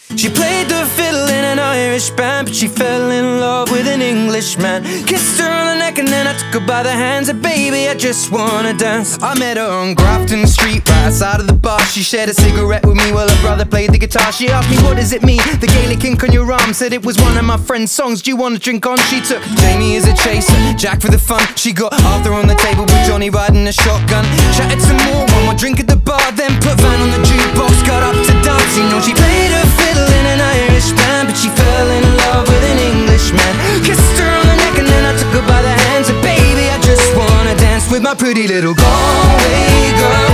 She played the fiddle in an Irish band, but she fell in love with an Englishman. Kissed her on the neck and then I took her by the hands. And baby, I just wanna dance. I met her on Grafton Street, right outside of the bar. She shared a cigarette with me while her brother played the guitar. She asked me, what does it mean, the Gaelic ink on your arm? Said it was one of my friend's songs, do you wanna drink on? She took Jamie as a chaser, Jack for the fun. She got Arthur on the table with Johnny riding a shotgun. Chatted some more, one more drink at the bar, then put Van on the jukebox, got up to dance. You know she played her fiddle in an Irish band, but she fell in love with an Englishman. Kissed her on the neck and then I took her by the hands. And baby, I just wanna dance with my pretty little Galway girl.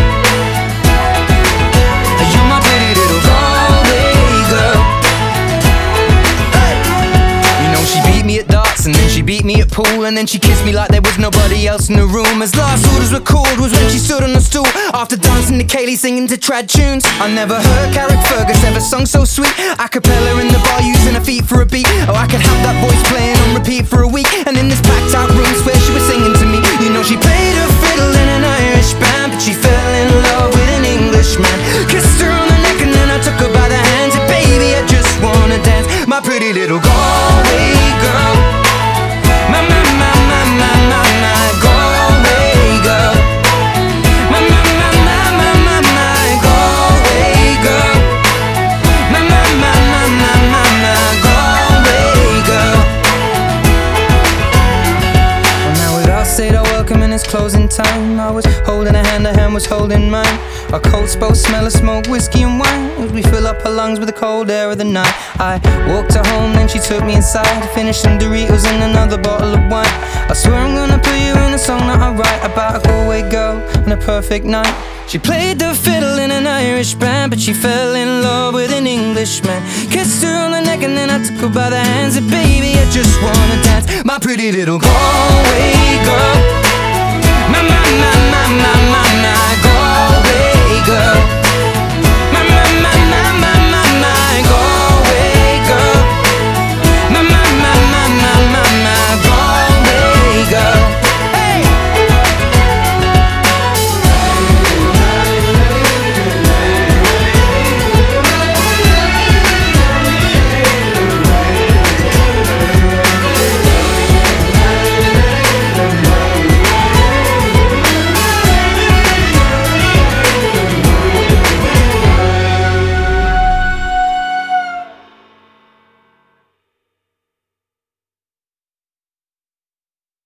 You're my pretty little Galway girl. Hey. You know she beat me at darts and then she beat me at pool, and then she kissed me like there was nobody else in the room. As last orders were called was when she stood on the stool, after dancing to Kaylee singing to trad tunes. I never heard Carrick Fergus ever sung so sweet. A cappella in the bar using her feet for a beat. Oh, I could have that voice playing on repeat for a week. And in this packed out room swear she was singing to me. You know she played her fiddle in an Irish band, but she fell in love with an Englishman. Kissed her on the neck and then I took her by the hands. And baby, I just wanna dance, my pretty little Galway girl. My Galway girl. My Galway girl. My Galway girl. Well, now we'd all said our welcome and it's closing time. I was holding her hand was holding mine. Our coats both smell of smoke, whiskey and wine, as we fill up her lungs with the cold air of the night. I walked her home, then she took me inside, finished some Doritos and another bottle of wine. I swear I'm gonna put you in a song that I write about a Galway girl and a perfect night. She played the fiddle in an Irish band, but she fell in love with an Englishman. Kissed her on the neck and then I took her by the hands. And baby, I just wanna dance, my pretty little Galway girl. My Galway girl.